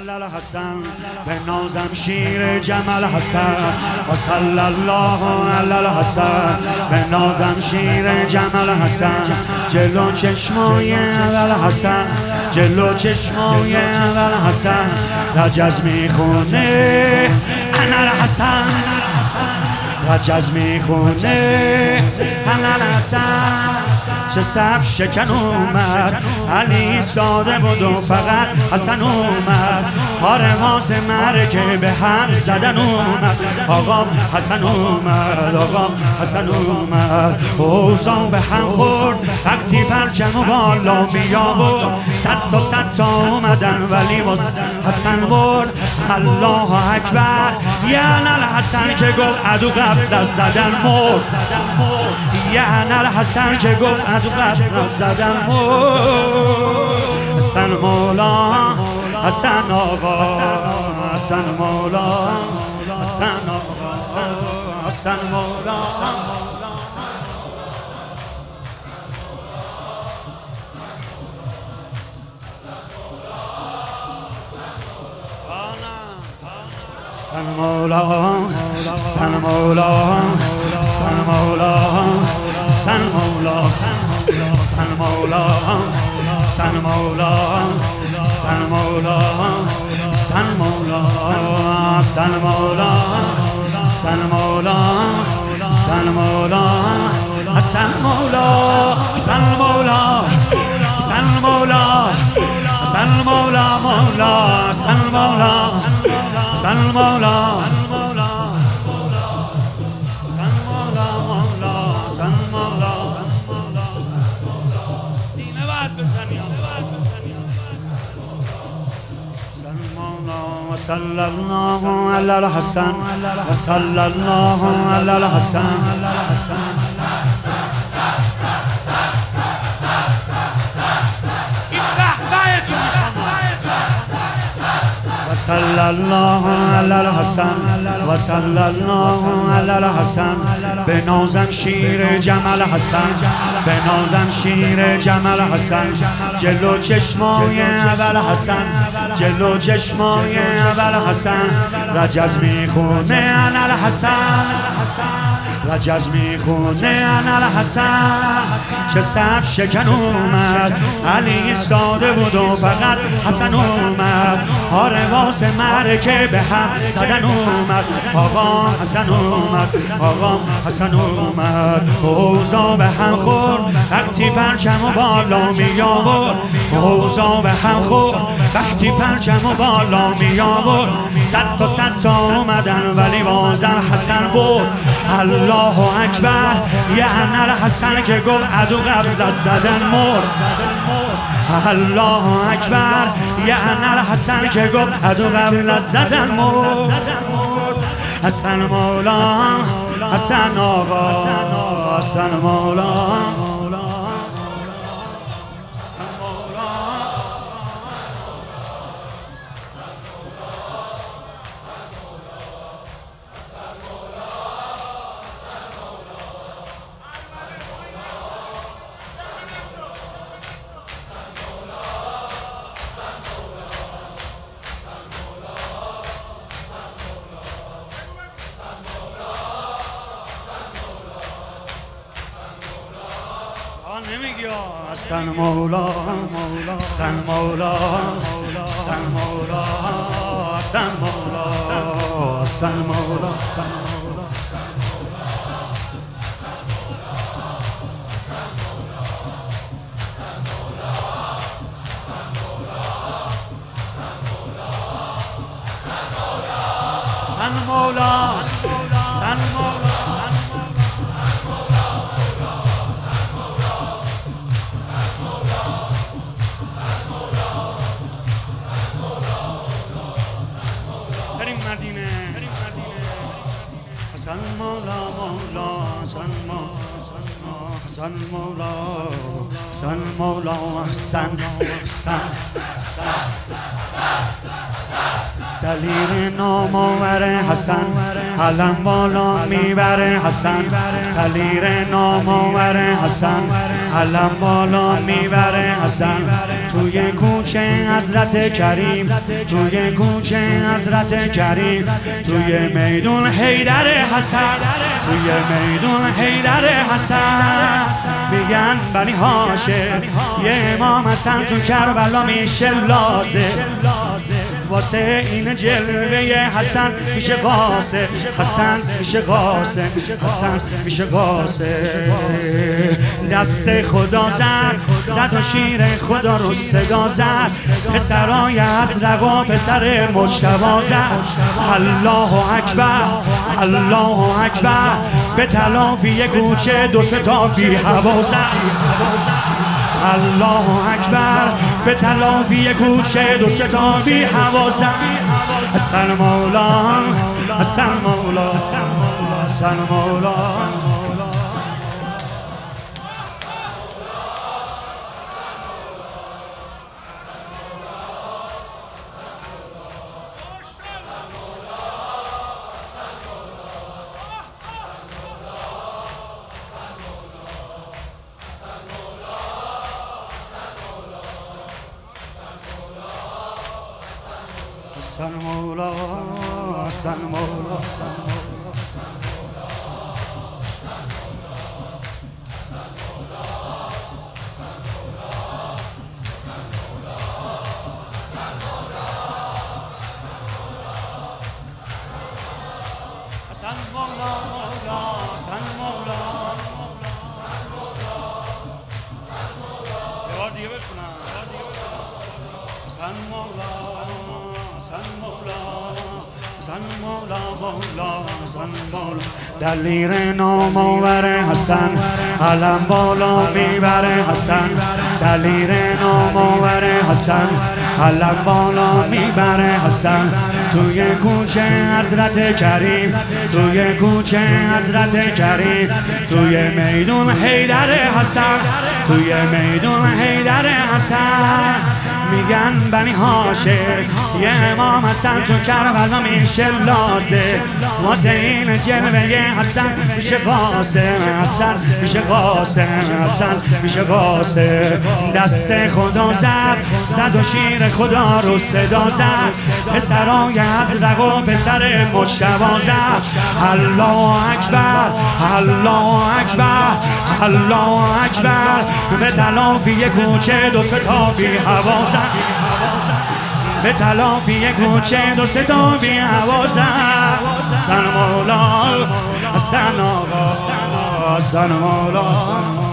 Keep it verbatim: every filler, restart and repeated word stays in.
علی الحسن به نازم شیر جمل حسن و صلی الله علی الحسن به نازم شیر جمل حسن جلو چشمای اول حسن جلو چشمای اول حسن رجز میخونه انا الحسن رجز میخونه انا الحسن چه صف شکن اومد علی ساده بود و فقط حسن اومد آرواس مرکه به هم زدن اومد آقام حسن اومد آقام حسن اومد اوزان به هم خورد وقتی پرچم و بالا میابرد صد تا صد تا اومدن ولی باز حسن برد الله اکبر یعنی الحسن که گفت عدو قبل از زدن مرد یعنی الحسن که گفت عدو قبل از زدن مرد حسن مولا حسن آقا حسن مولا حسن آقا حسن مولا حسن مولا حسن مولا حسن مولا حسن مولا حسن مولا حسن مولا حسن مولا حسن مولا حسن مولا حسن مولا حسن مولا حسن مولا حسن مولا حسن مولا حسن مولا مولا حسن مولا حسن مولا حسن مولا حسن مولا مولا حسن مولا سینه بعد بزنی حسن مولا و صلی الله علی الحسن و صلی الله علی الحسن صلی الله علی الحسن و صلی الله علی الحسن به نازم شیر جمل حسن به نازم شیر جمل حسن جلو چشمای اول حسن جلو چشمای اول حسن رجز میخونه انا الحسن رجز میخونه انا الحسن چه صف شکن اومد علی ساده بود و فقط حسن اومد آرواس مرکه به هم زدن اومد آقا حسن اومد آقا حسن اومد اوزا به هم خورد وقتی پرچم و بالا می آورد اوزا به هم خورد وقتی پرچم و بالا می آورد صد تا صد تا اومدن ولی بازم حسن بود الله اکبر یعنی الحسن که گفت عدو قبل از زدن مرد الله اکبر یعنی الحسن که گفت عدو قبل از زدن مرد حسن مولا حسن آقا حسن مولا نمیگی حسن مولا حسن مولا حسن مولا حسن مولا حسن مولا حسن مولا حسن مولا حسن مولا مولا حسن مولا حسن مولا حسن مولا حسن حسن دلیر نامآور حسن علم بالا میبره حسن دلیر نامآور حسن علم بالا میبره حسن توی کوچه حضرت کریم توی کوچه حضرت کریم توی میدون حیدر حسن توی میدون حیدر حسن میگن بنی هاشم یه امام حسن تو کربلا میشه لازم واسه این جلوه حسن میشه قاسم حسن میشه قاسم حسن میشه قاسم دست خدا زد زد و شیر خدا رو صدا زد پسرای ازرق و پسر مجتبی زد الله اکبر الله اکبر به تلافی کوچه دو سه تا بی هوا زد الله اکبر به تلافی کوچه دو سه تا بی هوا زد حسن مولا حسن مولا حسن مولا حسن مولا حسن مولا حسن مولا حسن مولا یه بار دیگه بخونم حسن مولا حسن مولا حسن مولا مولا حسن مولا دلیر نامآور حسن علم بالا میبره حسن دلیر نامآور حسن علم بالا میبره حسن توی کوچه حضرت کریم توی کوچه حضرت کریم توی میدون حیدر حسن توی میدون حیدر حسن میگن بنی هاشم یه امام حسن تو کربلا میشه لازم واسه این جلوه حسن میشه قاسم حسن میشه قاسم حسن میشه قاسم دست خدا زد زد و شیر خدا رو صدا زد پسرای ازرق و پسر مجتبی زد الله اکبر الله اکبر الله اکبر به تلافی کوچه دو سه تا بی هوا زد به تلافی کوچه دو سه تا بی هوا زد حسن مولا حسن آقا حسن مولا